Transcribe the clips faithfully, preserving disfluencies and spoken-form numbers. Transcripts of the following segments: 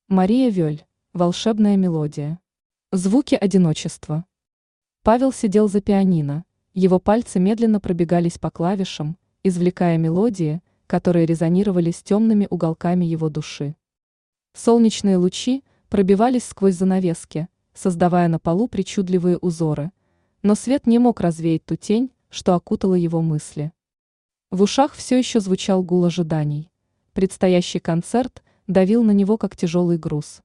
Мария Вёль. Волшебная мелодия. Звуки одиночества. Павел сидел за пианино, его пальцы медленно пробегались по клавишам, извлекая мелодии, которые резонировали с темными уголками его души. Солнечные лучи пробивались сквозь занавески, создавая на полу причудливые узоры, но свет не мог развеять ту тень, что окутала его мысли. В ушах все еще звучал гул ожиданий. Предстоящий концерт давил на него как тяжелый груз.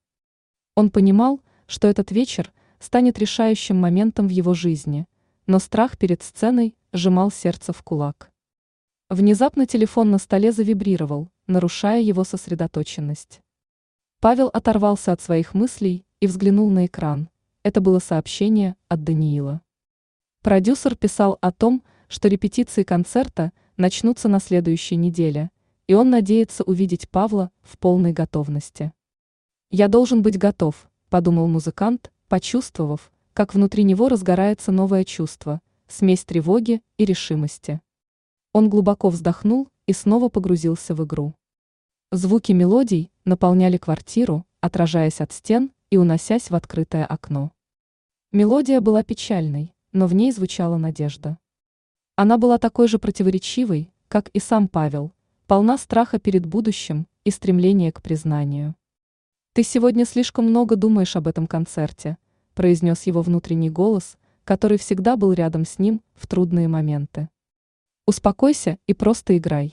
Он понимал, что этот вечер станет решающим моментом в его жизни, но страх перед сценой сжимал сердце в кулак. Внезапно телефон на столе завибрировал, нарушая его сосредоточенность. Павел оторвался от своих мыслей и взглянул на экран. Это было сообщение от Даниила. Продюсер писал о том, что репетиции концерта начнутся на следующей неделе, и он надеется увидеть Павла в полной готовности. «Я должен быть готов», – подумал музыкант, почувствовав, как внутри него разгорается новое чувство, смесь тревоги и решимости. Он глубоко вздохнул и снова погрузился в игру. Звуки мелодий наполняли квартиру, отражаясь от стен и уносясь в открытое окно. Мелодия была печальной, но в ней звучала надежда. Она была такой же противоречивой, как и сам Павел, полна страха перед будущим и стремления к признанию. «Ты сегодня слишком много думаешь об этом концерте», – произнес его внутренний голос, который всегда был рядом с ним в трудные моменты. «Успокойся и просто играй».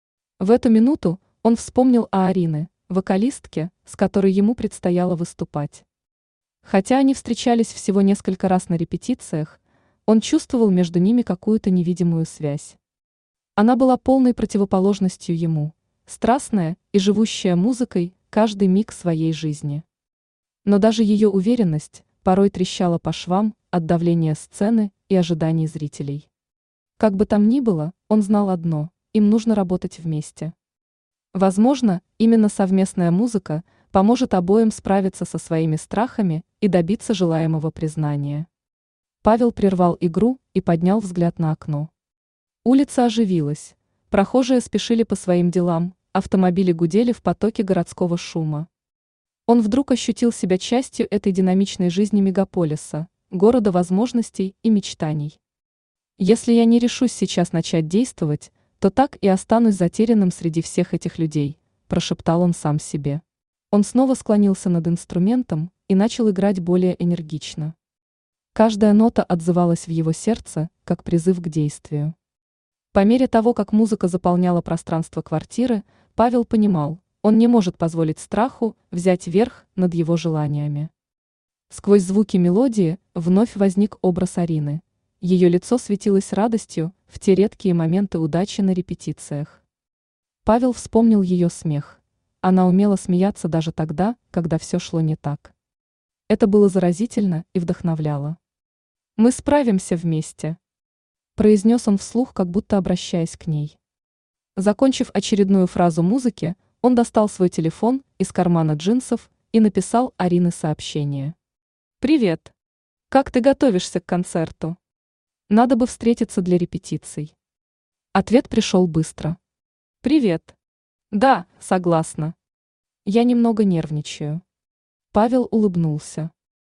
В эту минуту он вспомнил о Арине, вокалистке, с которой ему предстояло выступать. Хотя они встречались всего несколько раз на репетициях, он чувствовал между ними какую-то невидимую связь. Она была полной противоположностью ему, страстная и живущая музыкой каждый миг своей жизни. Но даже ее уверенность порой трещала по швам от давления сцены и ожиданий зрителей. Как бы там ни было, он знал одно – им нужно работать вместе. Возможно, именно совместная музыка поможет обоим справиться со своими страхами и добиться желаемого признания. Павел прервал игру и поднял взгляд на окно. Улица оживилась, прохожие спешили по своим делам, автомобили гудели в потоке городского шума. Он вдруг ощутил себя частью этой динамичной жизни мегаполиса, города возможностей и мечтаний. «Если я не решусь сейчас начать действовать, то так и останусь затерянным среди всех этих людей», – прошептал он сам себе. Он снова склонился над инструментом и начал играть более энергично. Каждая нота отзывалась в его сердце, как призыв к действию. По мере того, как музыка заполняла пространство квартиры, Павел понимал, он не может позволить страху взять верх над его желаниями. Сквозь звуки мелодии вновь возник образ Арины. Ее лицо светилось радостью в те редкие моменты удачи на репетициях. Павел вспомнил ее смех. Она умела смеяться даже тогда, когда все шло не так. Это было заразительно и вдохновляло. «Мы справимся вместе», – произнес он вслух, как будто обращаясь к ней. Закончив очередную фразу музыки, он достал свой телефон из кармана джинсов и написал Арине сообщение. «Привет. Как ты готовишься к концерту? Надо бы встретиться для репетиций». Ответ пришел быстро. «Привет. Да, согласна. Я немного нервничаю». Павел улыбнулся.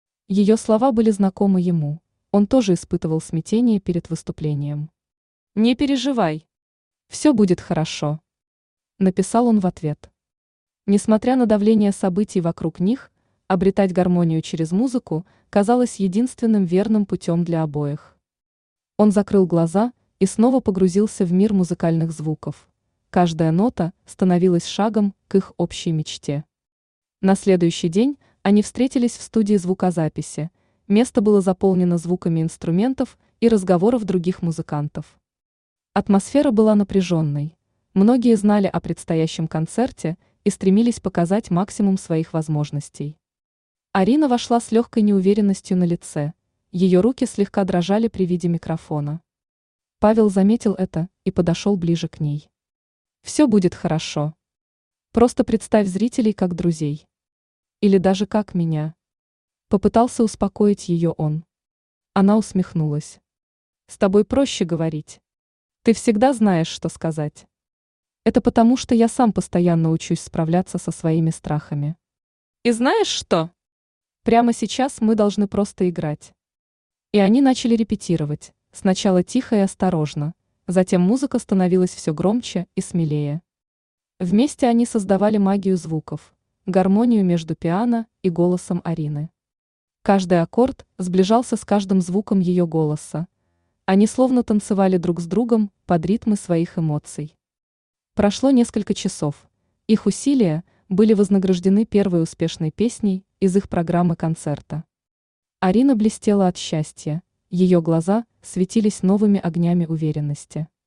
Ее слова были знакомы ему. Он тоже испытывал смятение перед выступлением. «Не переживай. Все будет хорошо», – написал он в ответ. Несмотря на давление событий вокруг них, обретать гармонию через музыку казалось единственным верным путем для обоих. Он закрыл глаза и снова погрузился в мир музыкальных звуков. Каждая нота становилась шагом к их общей мечте. На следующий день они встретились в студии звукозаписи. Место было заполнено звуками инструментов и разговоров других музыкантов. Атмосфера была напряженной. Многие знали о предстоящем концерте и стремились показать максимум своих возможностей. Арина вошла с легкой неуверенностью на лице. Ее руки слегка дрожали при виде микрофона. Павел заметил это и подошел ближе к ней. «Все будет хорошо. Просто представь зрителей как друзей. Или даже как меня». Попытался успокоить ее он. Она усмехнулась. «С тобой проще говорить. Ты всегда знаешь, что сказать». «Это потому, что я сам постоянно учусь справляться со своими страхами». И знаешь что? Прямо сейчас мы должны просто играть. И они начали репетировать, сначала тихо и осторожно, затем музыка становилась все громче и смелее. Вместе они создавали магию звуков, гармонию между пиано и голосом Арины. Каждый аккорд сближался с каждым звуком ее голоса. Они словно танцевали друг с другом под ритмы своих эмоций. Прошло несколько часов. Их усилия были вознаграждены первой успешной песней из их программы концерта. Арина блестела от счастья, ее глаза светились новыми огнями уверенности.